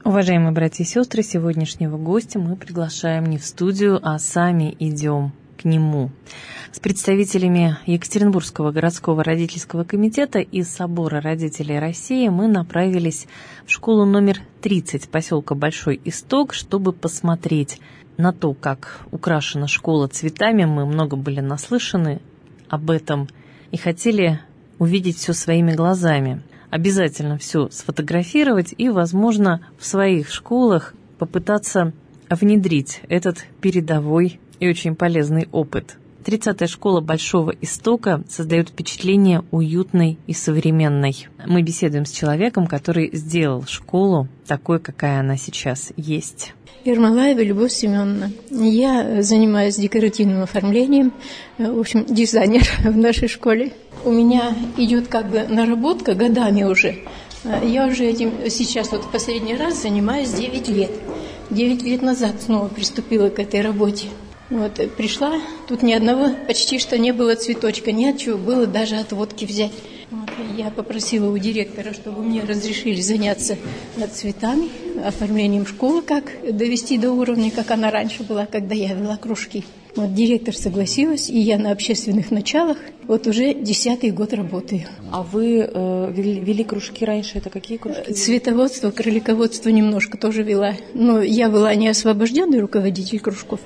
Уважаемые братья и сестры, сегодняшнего гостя мы приглашаем не в студию, а сами идем к нему. С представителями Екатеринбургского городского родительского комитета и Собора родителей России мы направились в школу номер 30 поселка Большой Исток, чтобы посмотреть на то, как украшена школа цветами. Мы много были наслышаны об этом и хотели увидеть все своими глазами. Обязательно все сфотографировать и, возможно, в своих школах попытаться внедрить этот передовой и очень полезный опыт. 30-я школа Большого Истока создает впечатление уютной и современной. Мы беседуем с человеком, который сделал школу такой, какая она сейчас есть. Ермолаева Любовь Семеновна. Я занимаюсь декоративным оформлением, в общем, дизайнер в нашей школе. У меня идет как бы наработка годами уже. Я уже этим сейчас вот в последний раз занимаюсь 9 лет. 9 лет назад снова приступила к этой работе. Вот, пришла, тут ни одного почти что не было цветочка, ни от чего было даже отводки взять. Вот, я попросила у директора, чтобы мне разрешили заняться цветами, оформлением школы, как довести до уровня, как она раньше была, когда я вела кружки. Вот, директор согласилась, и я на общественных началах вот уже 10-й год работаю. А вы вели кружки раньше? Это какие кружки? Цветоводство, кролиководство немножко тоже вела. Но я была не освобожденный руководитель кружков,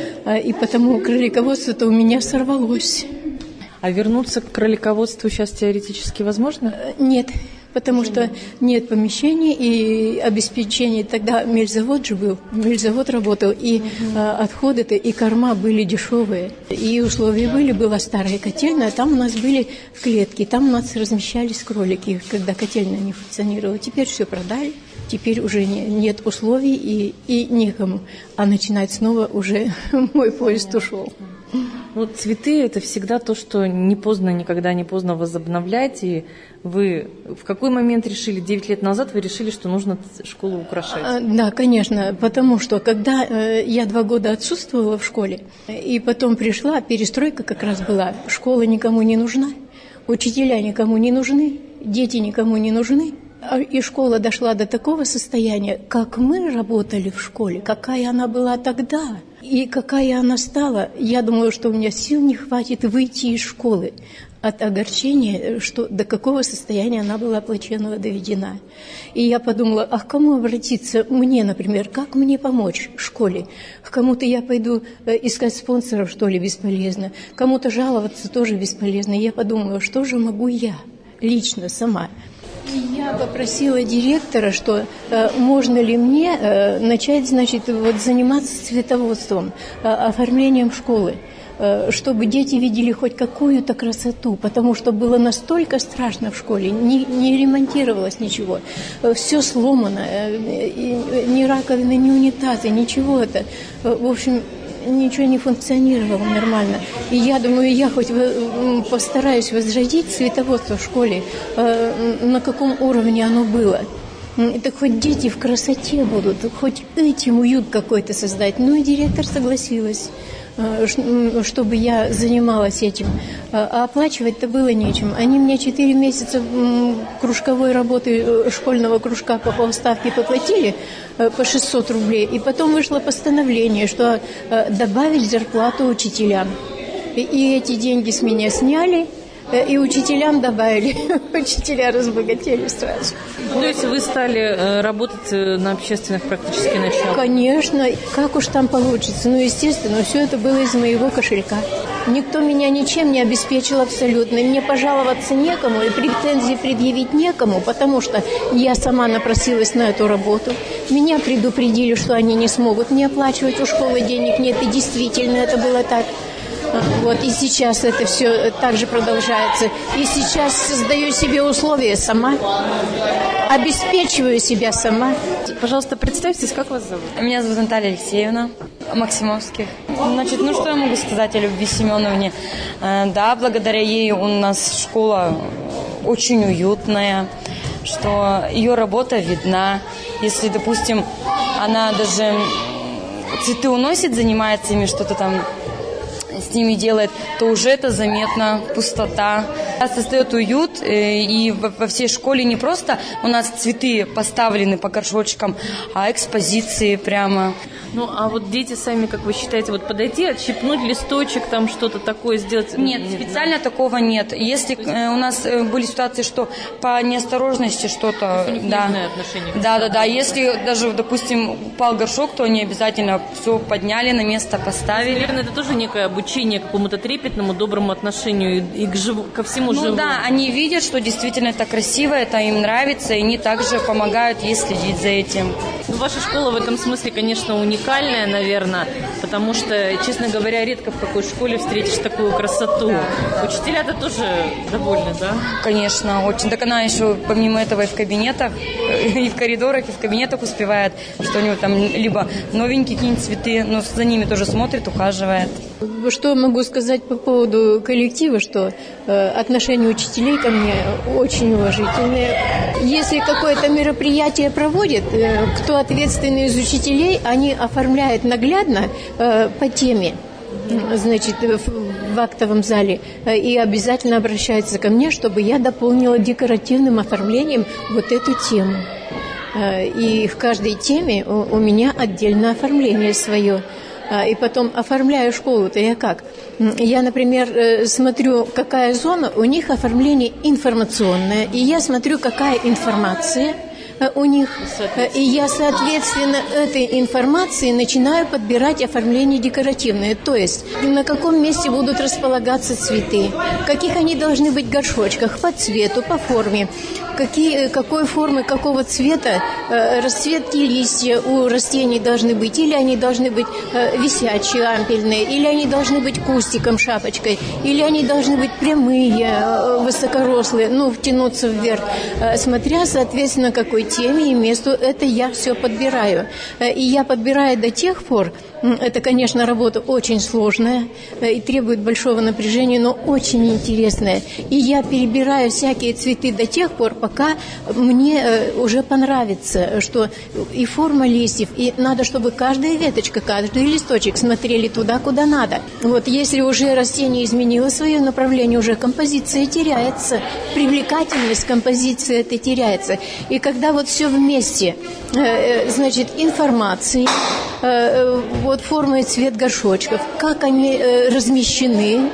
и потому кролиководство-то у меня сорвалось. А вернуться к кролиководству сейчас теоретически возможно? Нет, потому что нет помещений и обеспечения. Тогда мельзавод же был, мельзавод работал, и отходы-то, и корма были дешевые. И условия были, была старая котельная, там у нас были клетки, там у нас размещались кролики, когда котельная не функционировала. Теперь все продали, теперь уже нет условий и некому. А начинать снова уже мой поезд ушел. Вот цветы – это всегда то, что не поздно, никогда не поздно возобновлять. И вы в какой момент решили, 9 лет назад вы решили, что нужно школу украшать? Да, конечно, потому что когда я 2 года отсутствовала в школе, и потом пришла, перестройка как раз была, школа никому не нужна, учителя никому не нужны, дети никому не нужны. И школа дошла до такого состояния, как мы работали в школе, какая она была тогда и какая она стала. Я думала, что у меня сил не хватит выйти из школы от огорчения, что до какого состояния она была плачевно доведена. И я подумала, а к кому обратиться мне, например, как мне помочь в школе? К кому-то я пойду искать спонсоров, что ли, бесполезно. Кому-то жаловаться тоже бесполезно. И я подумала, что же могу я лично сама? Я попросила директора, что можно ли мне начать, значит, вот заниматься цветоводством, оформлением школы, чтобы дети видели хоть какую-то красоту, потому что было настолько страшно в школе, не ремонтировалось ничего, все сломано, ни раковины, ни унитазы, ничего это, в общем, ничего не функционировало нормально. И я думаю, я хоть постараюсь возродить цветоводство в школе, на каком уровне оно было. Так хоть дети в красоте будут, хоть этим уют какой-то создать. Ну и директор согласилась, чтобы я занималась этим. А оплачивать-то было нечем. Они мне 4 месяца кружковой работы школьного кружка по полставки поплатили по 600 рублей. И потом вышло постановление, что добавить зарплату учителям. И эти деньги с меня сняли, и учителям добавили. Учителя разбогатели сразу. То есть вы стали работать на общественных практически началах? Конечно. Как уж там получится? Ну, естественно, все это было из моего кошелька. Никто меня ничем не обеспечил абсолютно. Мне пожаловаться некому и претензии предъявить некому, потому что я сама напросилась на эту работу. Меня предупредили, что они не смогут мне оплачивать, у школы денег нет. И действительно это было так. Вот, и сейчас это все так же продолжается. И сейчас создаю себе условия сама, обеспечиваю себя сама. Пожалуйста, представьтесь, как вас зовут? Меня зовут Наталья Алексеевна Максимовских. Значит, ну что я могу сказать о Любви Семеновне? Да, благодаря ей у нас школа очень уютная, что ее работа видна. Если, допустим, она даже цветы уносит, занимается ими, что-то там с ними делает, то уже это заметно, пустота. Создает уют, и во всей школе не просто у нас цветы поставлены по горшочкам, а экспозиции прямо. Ну, а вот дети сами, как вы считаете, вот подойти, отщипнуть листочек, там что-то такое сделать? Нет, специально такого нет. Если у нас были ситуации, что по неосторожности что-то... Да. Да. Если даже, допустим, упал горшок, то они обязательно все подняли на место, поставили. Наверное, это тоже некое обучение какому-то трепетному, доброму отношению и ко всему живому. Ну да, они видят, что действительно это красиво, это им нравится, и они также помогают ей следить за этим. Ну, ваша школа в этом смысле, конечно, уникальная, наверное, потому что, честно говоря, редко в какой школе встретишь такую красоту. Учителя-то тоже довольны, да? Конечно, очень. Так она еще помимо этого и в кабинетах, и в коридорах, и в кабинетах успевает, что у него там либо новенькие какие-нибудь цветы, но за ними тоже смотрит, ухаживает. Что могу сказать по поводу коллектива, что отношение учителей ко мне очень уважительное. Если какое-то мероприятие проводит, кто ответственный из учителей, они оформляют наглядно по теме, значит, в актовом зале, и обязательно обращаются ко мне, чтобы я дополнила декоративным оформлением вот эту тему. И в каждой теме у меня отдельное оформление свое. И потом оформляю школу-то я как? Я, например, смотрю, какая зона, у них оформление информационное, и я смотрю, какая информация у них, и я, соответственно, этой информации начинаю подбирать оформление декоративное, то есть на каком месте будут располагаться цветы, в каких они должны быть горшочках, по цвету, по форме, какой формы, какого цвета расцветки листья у растений должны быть, или они должны быть висячие, ампельные, или они должны быть кустиком, шапочкой, или они должны быть прямые, высокорослые, втянуться вверх, смотря, соответственно, какой теме и месту, это я все подбираю. И я подбираю до тех пор, это, конечно, работа очень сложная и требует большого напряжения, но очень интересная. И я перебираю всякие цветы до тех пор, пока мне уже понравится, что и форма листьев, и надо, чтобы каждая веточка, каждый листочек смотрели туда, куда надо. Вот если уже растение изменило свое направление, уже композиция теряется, привлекательность композиции это теряется. И когда вот все вместе, значит, информации, вот форма и цвет горшочков, как они размещены,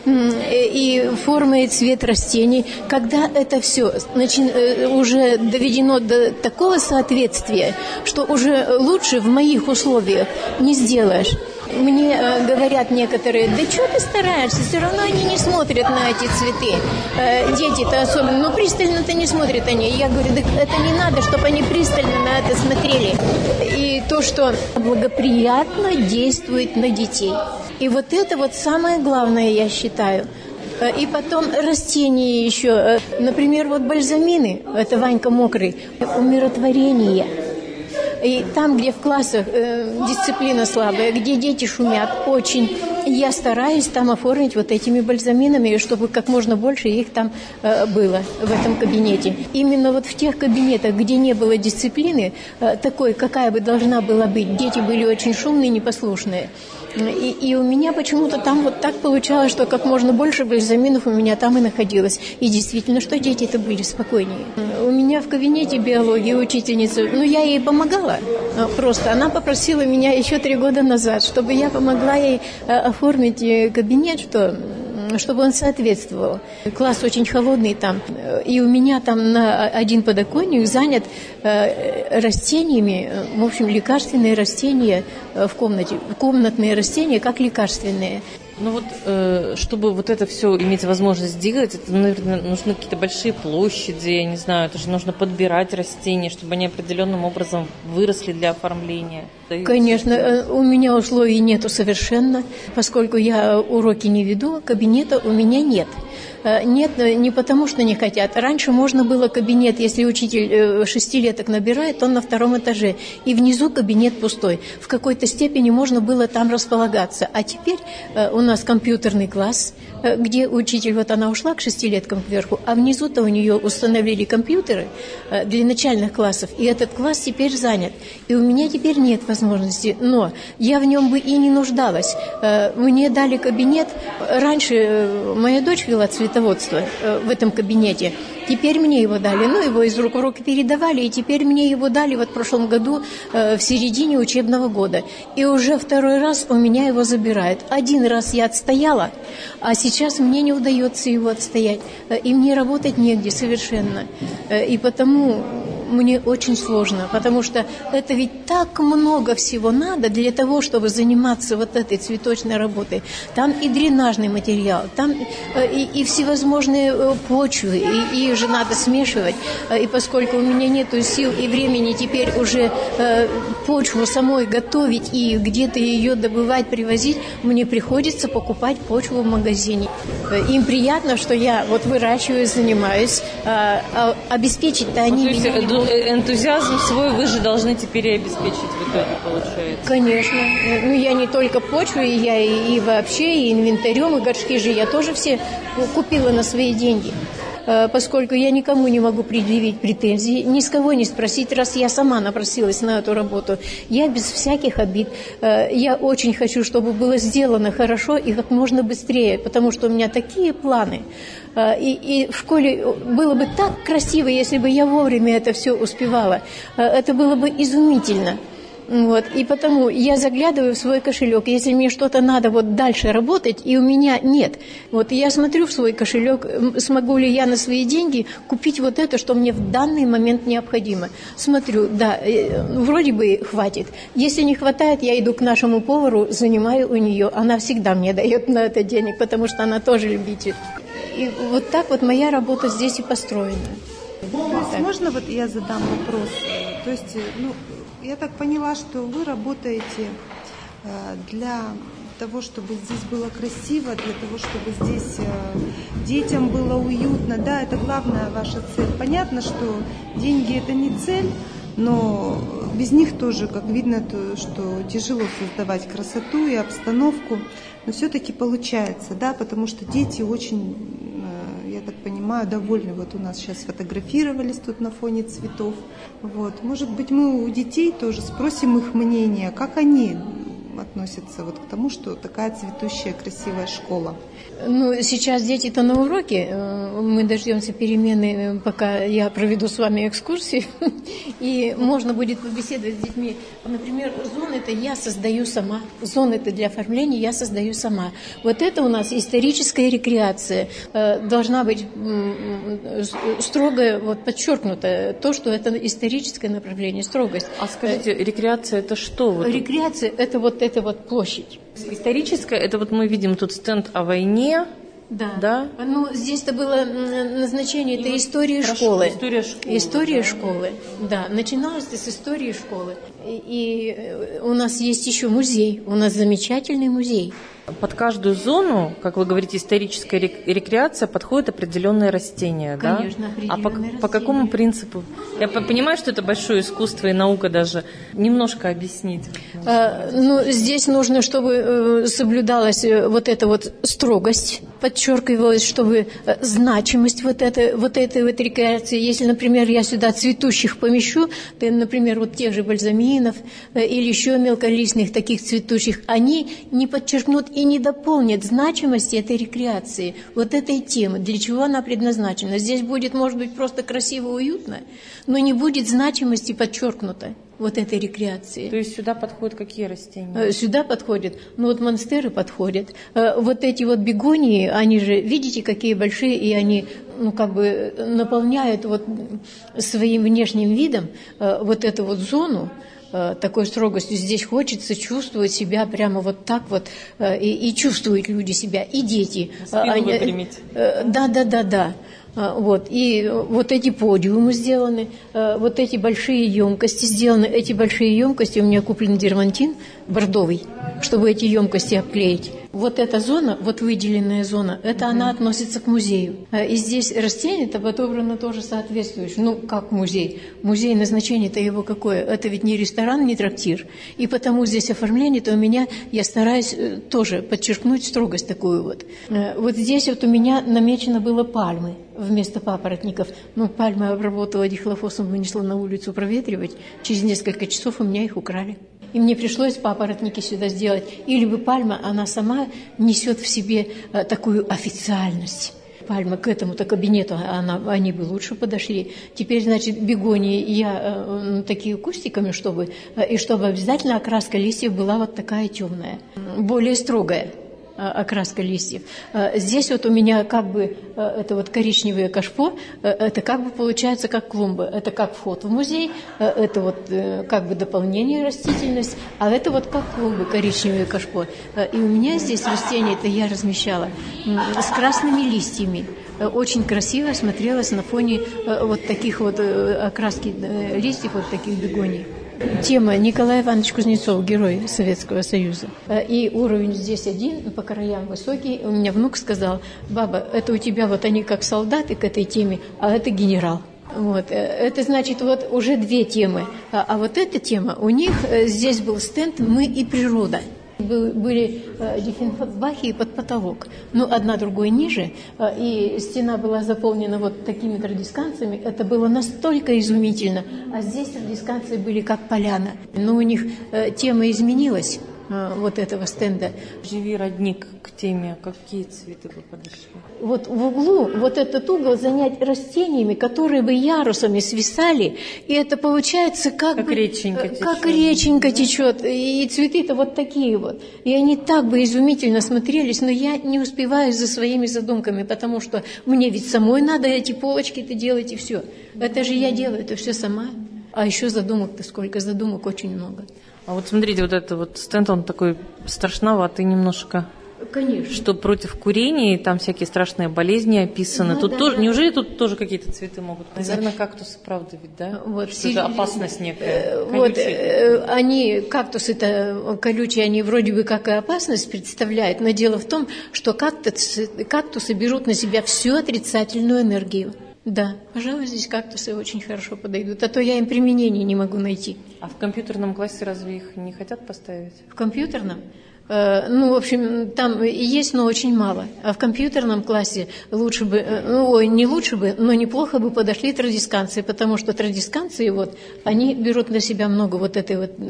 и форма и цвет растений, когда это все уже доведено до такого соответствия, что уже лучше в моих условиях не сделаешь. Мне говорят некоторые, да что ты стараешься, все равно они не смотрят на эти цветы. Дети-то особенно, пристально-то не смотрят они. Я говорю, да это не надо, чтобы они пристально на это смотрели. И то, что благоприятно действует на детей. И вот это вот самое главное, я считаю. И потом растения еще. Например, вот бальзамины, это Ванька Мокрый, умиротворение. И там, где в классах дисциплина слабая, где дети шумят очень, я стараюсь там оформить вот этими бальзаминами, чтобы как можно больше их там было в этом кабинете. Именно вот в тех кабинетах, где не было дисциплины, такой, какая бы должна была быть, дети были очень шумные, непослушные. И у меня почему-то там вот так получалось, что как можно больше бальзаминов у меня там и находилось. И действительно, что дети-то были спокойнее. У меня в кабинете биологии учительница, я ей помогала просто. Она попросила меня еще 3 года назад, чтобы я помогла ей оформить кабинет, чтобы он соответствовал. Класс очень холодный там, и у меня там на один подоконник занят растениями, в общем, лекарственные растения в комнате, комнатные растения как лекарственные. Чтобы вот это все иметь возможность сделать, это, наверное, нужны какие-то большие площади, я не знаю, это же нужно подбирать растения, чтобы они определенным образом выросли для оформления. Конечно, у меня условий нету совершенно, поскольку я уроки не веду, кабинета у меня нет. Нет, не потому что не хотят. Раньше можно было кабинет, если учитель 6-леток набирает, он на 2-м этаже, и внизу кабинет пустой. В какой-то степени можно было там располагаться. А теперь у нас компьютерный класс, где учитель, вот она ушла к 6-леткам кверху, а внизу-то у нее установили компьютеры для начальных классов, и этот класс теперь занят. И у меня теперь нет возможности, но я в нем бы и не нуждалась. Мне дали кабинет, раньше моя дочь вела цветоводство в этом кабинете, теперь мне его дали, его из рук в руки передавали, и теперь мне его дали вот в прошлом году, в середине учебного года. И уже 2-й раз у меня его забирают. 1 раз я отстояла, а сейчас мне не удается его отстоять. И мне работать негде совершенно. И потому мне очень сложно, потому что это ведь так много всего надо для того, чтобы заниматься вот этой цветочной работой. Там и дренажный материал, там и всевозможные почвы, и же надо смешивать. И поскольку у меня нету сил и времени теперь уже почву самой готовить и где-то ее добывать, привозить, мне приходится покупать почву в магазине. Им приятно, что я вот выращиваю, занимаюсь, а обеспечить-то они меня не могут. Энтузиазм свой вы же должны теперь и обеспечить в итоге, получается. Конечно. Я не только почву, я и вообще, и инвентарем, и горшки же я тоже все купила на свои деньги. Поскольку я никому не могу предъявить претензий, ни с кого не спросить, раз я сама напросилась на эту работу. Я без всяких обид. Я очень хочу, чтобы было сделано хорошо и как можно быстрее, потому что у меня такие планы. И в школе было бы так красиво, если бы я вовремя это все успевала. Это было бы изумительно. Вот. И потому я заглядываю в свой кошелек. Если мне что-то надо вот дальше работать, и у меня нет, вот я смотрю в свой кошелек, смогу ли я на свои деньги купить вот это, что мне в данный момент необходимо. Смотрю, да, вроде бы хватит. Если не хватает, я иду к нашему повару, занимаю у нее. Она всегда мне дает на это денег, потому что она тоже любитель. И вот так вот моя работа здесь и построена. То есть можно вот я задам вопрос? То есть, я так поняла, что вы работаете для того, чтобы здесь было красиво, для того, чтобы здесь детям было уютно. Да, это главная ваша цель. Понятно, что деньги – это не цель, но без них тоже, как видно, что тяжело создавать красоту и обстановку. Но все-таки получается, да, потому что дети очень, я так понимаю, довольны. Вот у нас сейчас фотографировались тут на фоне цветов. Вот. Может быть, мы у детей тоже спросим их мнение, как они относятся вот к тому, что такая цветущая, красивая школа. Сейчас дети-то на уроке. Мы дождемся перемены, пока я проведу с вами экскурсию. И можно будет побеседовать с детьми. Например, зоны-то я создаю сама. Зоны-то для оформления я создаю сама. Вот это у нас историческая рекреация. Должна быть строго подчеркнуто то, что это историческое направление, строгость. А скажите, рекреация – это что? Рекреация – это вот эта вот площадь. Историческая – это вот мы видим тут стенд о войне. Да. Здесь-то было назначение, это история школы. История школы. Да, начиналось это с истории школы. И у нас есть еще музей. У нас замечательный музей. Под каждую зону, как вы говорите, историческая рекреация, подходит определенные растения, Конечно, да? определенные растения. По какому принципу? Я понимаю, что это большое искусство и наука даже. Немножко объяснить. Здесь нужно, чтобы соблюдалась вот эта вот строгость, подчеркивалась, чтобы значимость вот этой рекреации. Если, например, я сюда цветущих помещу, то, например, вот тех же бальзаминов или еще мелколистных таких цветущих, они не подчеркнут и не дополнит значимости этой рекреации, вот этой темы, для чего она предназначена. Здесь будет, может быть, просто красиво, уютно, но не будет значимости подчеркнута вот этой рекреации. То есть сюда подходят какие растения? Сюда подходят, монстеры подходят. Вот эти вот бегонии, они же, видите, какие большие, и они, наполняют вот своим внешним видом вот эту вот зону, такой строгостью. Здесь хочется чувствовать себя прямо вот так вот, и чувствуют люди себя, и дети. Спину выпрямить. Да. И вот эти подиумы сделаны, вот эти большие емкости сделаны. Эти большие емкости у меня куплен дермантин бордовый, чтобы эти емкости обклеить. Вот эта зона, вот выделенная зона, это она относится к музею. И здесь растение-то подобрано тоже соответствующее. Ну, как музей? Музей, назначение-то его какое? Это ведь не ресторан, не трактир. И потому здесь оформление-то у меня, я стараюсь тоже подчеркнуть строгость такую вот. Вот здесь вот у меня намечено было пальмы вместо папоротников. Ну, пальмы обработала дихлофосом, вынесла на улицу проветривать. Через несколько часов у меня их украли. И мне пришлось папоротники сюда сделать. Или бы пальма, она сама несет в себе такую официальность. Пальма к этому-то кабинету, они бы лучше подошли. Теперь, значит, бегонии я такие кустиками, чтобы обязательно окраска листьев была вот такая темная, более строгая окраска листьев. Здесь вот у меня как бы это вот коричневое кашпо, это как бы получается как клумба. Это как вход в музей, это вот как бы дополнение растительность, а это вот как клумбы коричневое кашпо. И у меня здесь растения-то я размещала с красными листьями. Очень красиво смотрелось на фоне вот таких вот окраски листьев, вот таких бегоний. Тема Николай Иванович Кузнецов, герой Советского Союза. И уровень здесь один, по краям высокий. У меня внук сказал: баба, это у тебя вот они как солдаты к этой теме, а это генерал. Вот. Это значит вот уже две темы. А вот эта тема, у них здесь был стенд «Мы и природа». Были диффенбахи под потолок, но одна другой ниже, и стена была заполнена вот такими традисканцами. Это было настолько изумительно. А здесь традисканцы были как поляна. Но у них тема изменилась, вот этого стенда. Живи, родник, к теме, какие цветы бы подошли? Вот в углу, вот этот угол занять растениями, которые бы ярусами свисали, и это получается как реченька течет. Как реченька течет, и цветы-то вот такие вот. И они так бы изумительно смотрелись, но я не успеваю за своими задумками, потому что мне ведь самой надо эти полочки-то делать, и все. Это же я делаю, это все сама. А еще задумок-то сколько, задумок очень много. А вот смотрите, вот этот вот стенд, он такой страшноватый немножко. Конечно. Что против курения, там всякие страшные болезни описаны. Да, тут да, тоже, да. Неужели тут тоже какие-то цветы могут? Наверное, кактусы, правда, ведь, да? Вот, что это опасность некая. Вот, они, кактусы-то колючие, они вроде бы как и опасность представляют, но дело в том, что кактусы берут на себя всю отрицательную энергию. Да, пожалуй, здесь кактусы очень хорошо подойдут, а то я им применения не могу найти. А в компьютерном классе разве их не хотят поставить? В компьютерном? Ну, в общем, там есть, но очень мало. А в компьютерном классе лучше бы, не лучше бы, но неплохо бы подошли традисканции, потому что традисканции, вот, они берут на себя много вот этой вот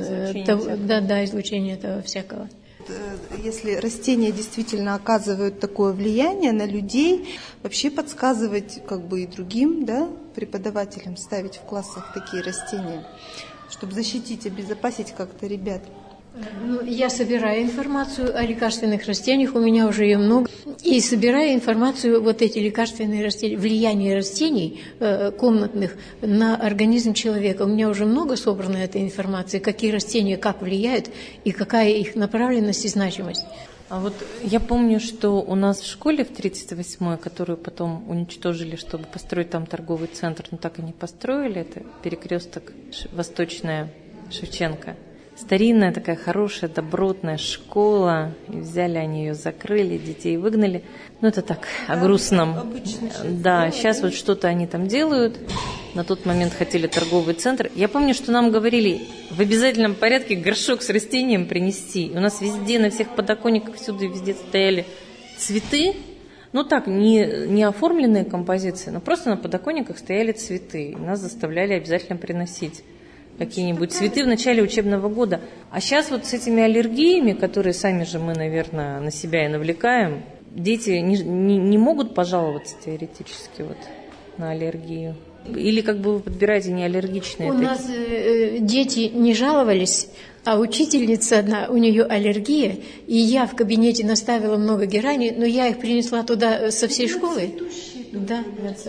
излучения этого всякого. Если растения действительно оказывают такое влияние на людей, вообще подсказывать как бы и другим, да, преподавателям ставить в классах такие растения, чтобы защитить, обезопасить как-то ребят. Ну, я собираю информацию о лекарственных растениях, у меня уже ее много, и собираю информацию, вот эти лекарственные растения, влияние растений комнатных на организм человека. У меня уже много собрано этой информации, какие растения как влияют и какая их направленность и значимость. А вот я помню, что у нас в школе в 38-й, которую потом уничтожили, чтобы построить там торговый центр, но так и не построили, это перекресток Восточная Шевченко. Старинная такая хорошая, добротная школа. И взяли они ее, закрыли, детей выгнали. Ну, это так, о грустном. Да, сейчас вот что-то они там делают. На тот момент хотели торговый центр. Я помню, что нам говорили в обязательном порядке горшок с растением принести. И у нас везде, на всех подоконниках, всюду и везде стояли цветы. Ну так, не оформленные композиции, но просто на подоконниках стояли цветы. И нас заставляли обязательно приносить какие-нибудь цветы в начале учебного года. А сейчас вот с этими аллергиями, которые сами же мы, наверное, на себя и навлекаем, дети не могут пожаловаться теоретически вот на аллергию? Или как бы вы подбираете неаллергичные? У нас дети не жаловались, а учительница одна, у нее аллергия, и я в кабинете наставила много герани, но я их принесла туда со всей школы. Да.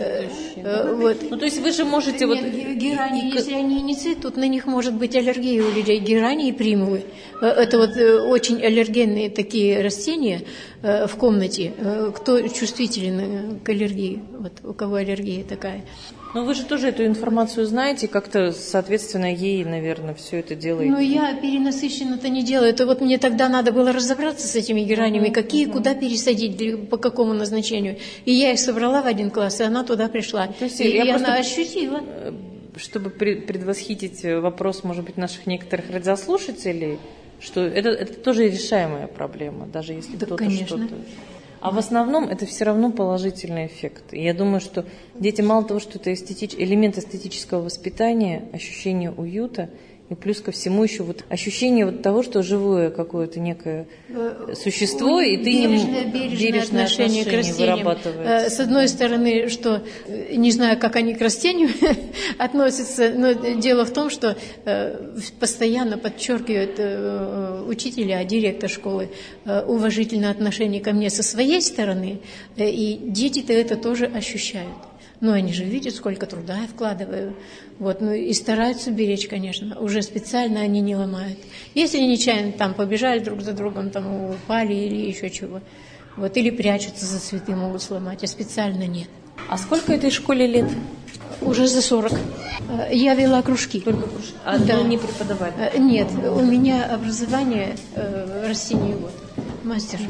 Вот. Ну, то есть вы же можете... Нет, герани, если они не цветут, на них может быть аллергия у людей. Герани и примулы. Это вот очень аллергенные такие растения в комнате. Кто чувствителен к аллергии, вот у кого аллергия такая. Но вы же тоже эту информацию знаете, как-то, соответственно, ей, наверное, все это делаете. Ну, я перенасыщенно-то не делаю. Это вот мне тогда надо было разобраться с этими геранями, какие, куда пересадить, по какому назначению. И я их собрала в один класс, и она туда пришла. То есть и она ощутила. Чтобы предвосхитить вопрос, может быть, наших некоторых радиослушателей, что это тоже решаемая проблема, даже если да, кто-то конечно. что-то... А в основном это все равно положительный эффект. И я думаю, что дети, мало того, что это элемент эстетического воспитания, ощущение уюта, и плюс ко всему еще вот ощущение вот того, что живое какое-то некое существо, и ты бережное отношение к растениям вырабатываешь. С одной стороны, что не знаю, как они к растению относятся, но дело в том, что постоянно подчеркивают учителя, директор школы уважительное отношение ко мне со своей стороны, и дети-то это тоже ощущают. Ну, они же видят, сколько труда я вкладываю. Вот, ну, и стараются беречь, конечно. Уже специально они не ломают. Если нечаянно там побежали друг за другом, там упали или еще чего. Вот, или прячутся за цветы, могут сломать, а специально нет. А сколько этой школе лет? Уже за 40. Я вела кружки. Только кружки? А да. Не преподавали? Нет, у меня образование растениевод, мастер.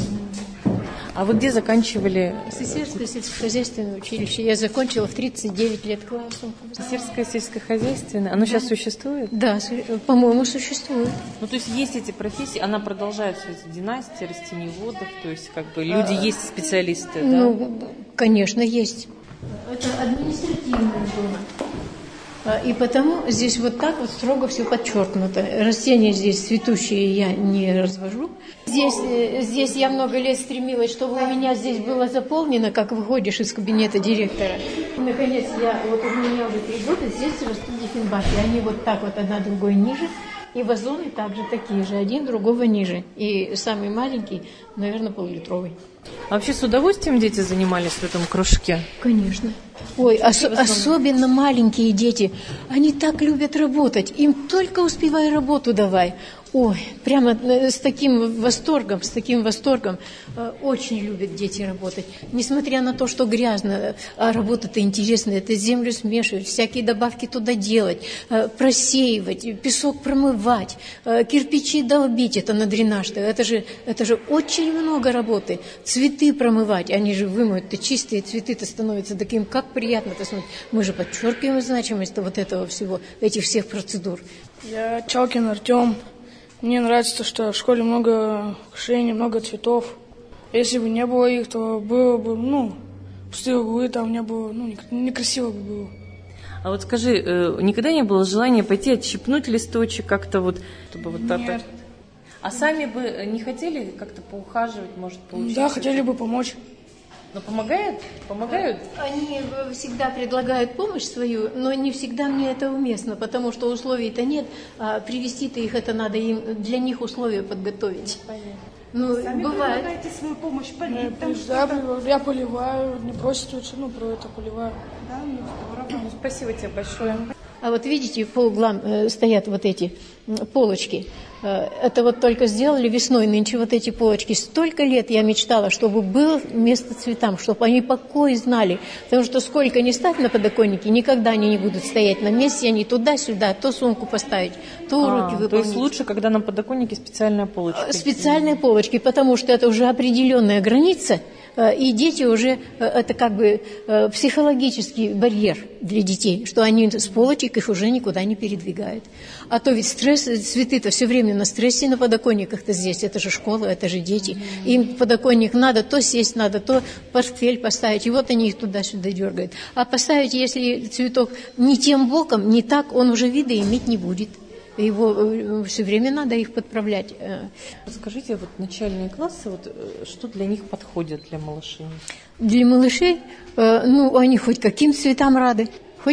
А вы где заканчивали? Сесерское сельскохозяйственное училище. Я закончила в 39 лет классом. Сесерское сельскохозяйственное? Оно сейчас существует? Да, по-моему, существует. Ну, то есть есть эти профессии, она продолжает эти династии растениеводов, то есть как бы люди есть специалисты, да? Ну, конечно, есть. Это административная зона. И потому здесь вот так вот строго все подчеркнуто. Растения здесь цветущие я не развожу. Здесь я много лет стремилась, чтобы у меня здесь было заполнено, как выходишь из кабинета директора. И, наконец, вот у меня уже 3 года здесь растут диффенбахи. Они вот так вот одна другой ниже. И вазоны также такие же, один другого ниже. И самый маленький, наверное, пол-литровый. А вообще с удовольствием дети занимались в этом кружке? Конечно. Ой, особенно маленькие дети, они так любят работать, им только успевай работу давай. Ой, прямо с таким восторгом, очень любят дети работать. Несмотря на то, что грязно, а работа-то интересная, это землю смешивать, всякие добавки туда делать, просеивать, песок промывать, кирпичи долбить, это на дренаж-то, это же очень много работы. Цветы промывать, они же вымоют-то чистые, цветы-то становятся таким, как приятно-то смотреть. Мы же подчеркиваем значимость вот этого всего, этих всех процедур. Я Чалкин Артем. Мне нравится то, что в школе много украшений, много цветов. Если бы не было их, то было бы, пустые углы, там не было, некрасиво бы было. А вот скажи, никогда не было желания пойти отщипнуть листочек как-то вот, чтобы вот так? Нет. А сами бы не хотели как-то поухаживать, может, поучиться? Да, хотели бы помочь. Но помогают? Они всегда предлагают помощь свою, но не всегда мне это уместно, потому что условий-то нет, а привести-то их это надо, им для них условия подготовить. Понятно. Ну, сами бывает. предлагаете свою помощь полить? Я поливаю, не просят лучше, про это поливаю. Да, здорово. Спасибо тебе большое. А вот видите, по углам стоят вот эти полочки. Это вот только сделали весной, нынче вот эти полочки. Столько лет я мечтала, чтобы было место цветам, чтобы они покой знали. Потому что сколько ни ставь на подоконнике, никогда они не будут стоять на месте, они туда-сюда, то сумку поставить, то уроки выполнить. То есть лучше, когда на подоконнике специальная полочка? Специальные полочки, потому что это уже определенная граница, и дети уже, это как бы психологический барьер для детей, что они с полочек их уже никуда не передвигают. А то ведь стресс, цветы-то все время на стрессе на подоконниках-то здесь, это же школа, это же дети. Им подоконник надо, то сесть надо, то портфель поставить, и вот они их туда-сюда дергают. А поставить, если цветок не тем боком, не так, он уже вида иметь не будет. Его все время надо их подправлять. Скажите, вот начальные классы, что для них подходит, для малышей? Для малышей, они хоть каким цветам рады, То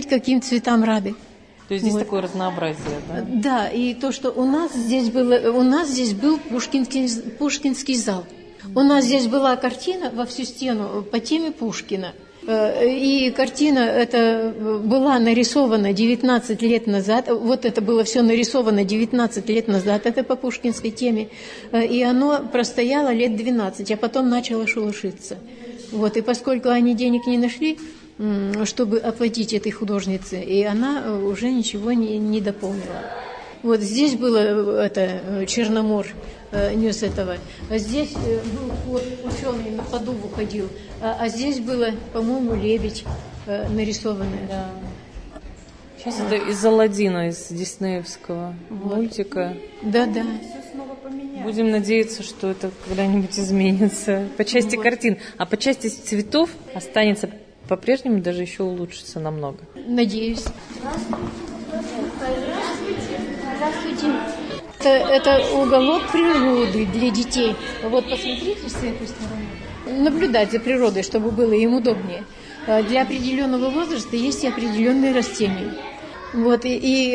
есть здесь такое разнообразие, да? Да, и то, что у нас здесь был Пушкинский зал. У нас здесь была картина во всю стену по теме Пушкина. И картина эта была нарисована 19 лет назад. Вот это было все нарисовано 19 лет назад, это по пушкинской теме. И оно простояло лет 12, а потом начало шелушиться. Вот, и поскольку они денег не нашли, чтобы оплатить этой художнице, и она уже ничего не дополнила. Вот здесь было Черномор, нес этого. А здесь был ход ученый, на подуву ходил. А здесь было, по-моему, лебедь нарисованная. Да. Сейчас это из Аладдина, из диснеевского мультика. Да. Все снова поменялось. Будем надеяться, что это когда-нибудь изменится. По части картин. А по части цветов останется по-прежнему, даже еще улучшится намного. Надеюсь. Здравствуйте. Это уголок природы для детей. Вот посмотрите с этой стороны. Наблюдать за природой, чтобы было им удобнее. Для определенного возраста есть и определенные растения. Вот, и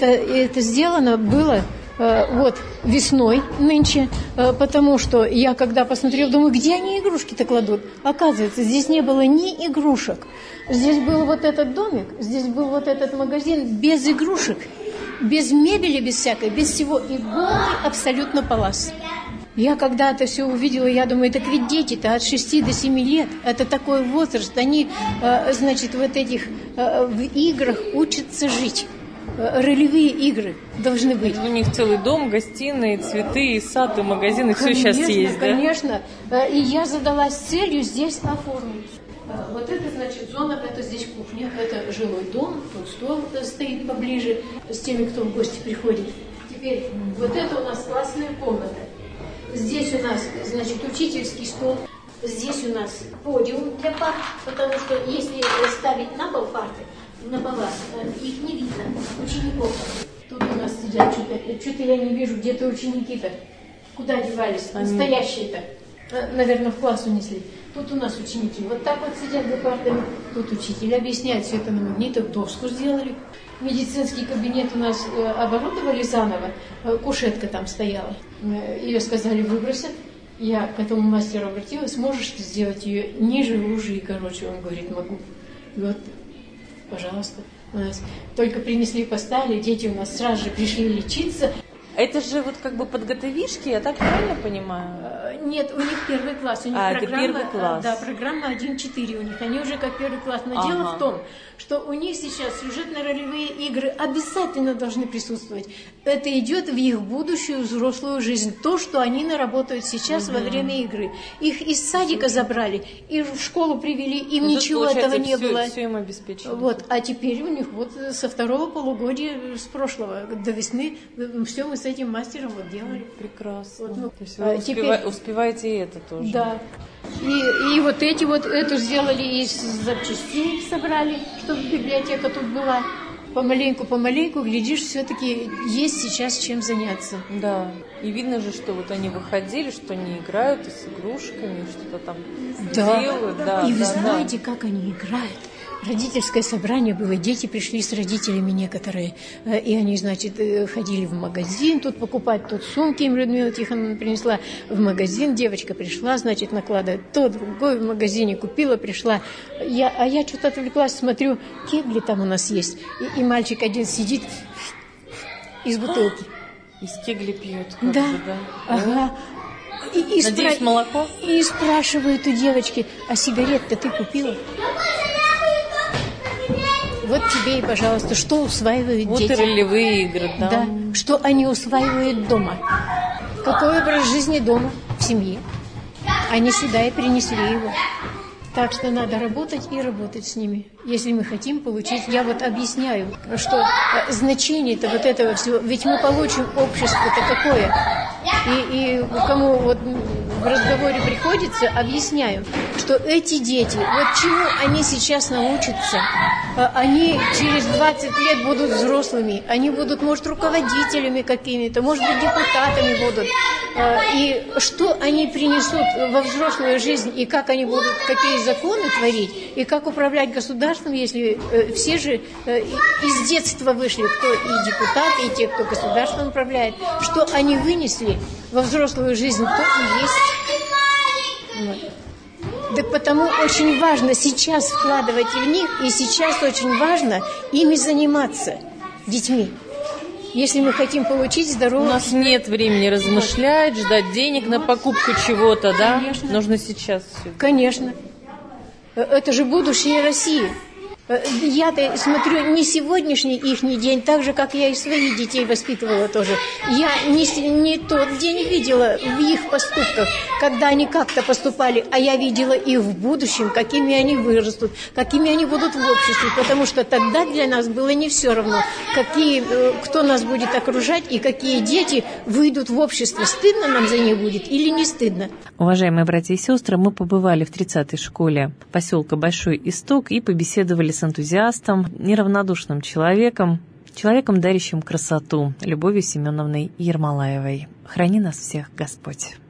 это сделано было вот весной нынче, потому что я когда посмотрела, думаю, где они игрушки-то кладут? Оказывается, здесь не было ни игрушек. Здесь был вот этот домик, здесь был вот этот магазин без игрушек, без мебели, без всякой, без всего. И голый абсолютно палас. Я когда это все увидела, я думаю, так ведь дети-то от 6 до 7 лет, это такой возраст, они, значит, вот этих в играх учатся жить. Ролевые игры должны быть. У них целый дом, гостиные, цветы, и сад, и магазины, все сейчас есть, да? Конечно. И я задалась целью здесь оформить. Вот это, значит, зона, это здесь кухня, это жилой дом, тут стол стоит поближе с теми, кто в гости приходит. Теперь вот это у нас классная комната. Здесь у нас, значит, учительский стол. Здесь у нас подиум для парт, потому что если ставить на пол парты, на пола, их не видно, учеников. Тут у нас сидят, что-то я не вижу, где-то ученики-то. Куда девались? Настоящие-то. Наверное, в класс унесли. Тут у нас ученики. Вот так вот сидят за партами. Тут учитель объясняет, все это на магнитах, доску сделали. Медицинский кабинет у нас оборудовали заново. Кушетка там стояла. Ее сказали выбросят. Я к этому мастеру обратилась. Можешь ты сделать ее ниже, лужи и короче? Он говорит, могу. И вот, пожалуйста. У нас только принесли, поставили. Дети у нас сразу же пришли лечиться. Это же вот как бы подготовишки, я так правильно понимаю? Нет, у них первый класс. У них это первый класс. Да, программа 1.4 у них. Они уже как первый класс. Но дело в том, что у них сейчас сюжетно-ролевые игры обязательно должны присутствовать. Это идет в их будущую взрослую жизнь. То, что они наработают сейчас во время игры. Их из садика забрали, и в школу привели, им ничего этого не было. Все им обеспечили. Вот, а теперь у них вот со второго полугодия с прошлого до весны все мы с этим мастером вот делали. Прекрасно. Вот, ну, то есть вы успеваете и это тоже. Да. И вот эти вот, эту сделали из запчастей, собрали, чтобы библиотека тут была. Помаленьку, глядишь, все-таки есть сейчас чем заняться. Да. И видно же, что вот они выходили, что они играют и с игрушками, что-то там делают. Да, и вы знаете, как они играют? Родительское собрание было, дети пришли с родителями некоторые, и они, значит, ходили в магазин тут покупать, тут сумки им Людмила Тихоновна принесла в магазин, девочка пришла, значит, накладывает то, другое в магазине купила, пришла. Я что-то отвлеклась, смотрю, кегли там у нас есть, и мальчик один сидит из бутылки. Из кегли пьет. Да. Ага. Надеюсь, молоко? И спрашивают у девочки, а сигарет-то ты купила? Вот тебе и, пожалуйста, что усваивают дети. Вот и ролевые игры, да. Да. Что они усваивают дома. Какой образ жизни дома, в семье. Они сюда и принесли его. Так что надо работать и работать с ними. Если мы хотим получить, я вот объясняю, что значение-то вот этого всего, ведь мы получим общество-то какое. И кому вот в разговоре приходится, объясняю, что эти дети, вот чему они сейчас научатся, они через 20 лет будут взрослыми, они будут, может, руководителями какими-то, может быть, депутатами будут. И что они принесут во взрослую жизнь, и как они будут, какие законы творить, и как управлять государством, если все же из детства вышли, кто и депутаты, и те, кто государством управляет, что они вынесли во взрослую жизнь, то и есть. Вот. Так потому очень важно сейчас вкладывать в них, и сейчас очень важно ими заниматься, детьми. Если мы хотим получить здоровье... У нас нет времени размышлять, ждать денег на покупку чего-то, да? Конечно. Нужно сейчас все. Конечно. Это же будущее России. Я-то смотрю не сегодняшний ихний день, так же, как я и своих детей воспитывала тоже. Я не тот день видела в их поступках, когда они как-то поступали, а я видела их в будущем, какими они вырастут, какими они будут в обществе, потому что тогда для нас было не все равно, кто нас будет окружать и какие дети выйдут в общество. Стыдно нам за них будет или не стыдно? Уважаемые братья и сестры, мы побывали в 30-й школе поселка Большой Исток и побеседовали с энтузиастом, неравнодушным человеком, дарящим красоту, Любовью Семеновной Ермолаевой. Храни нас всех Господь.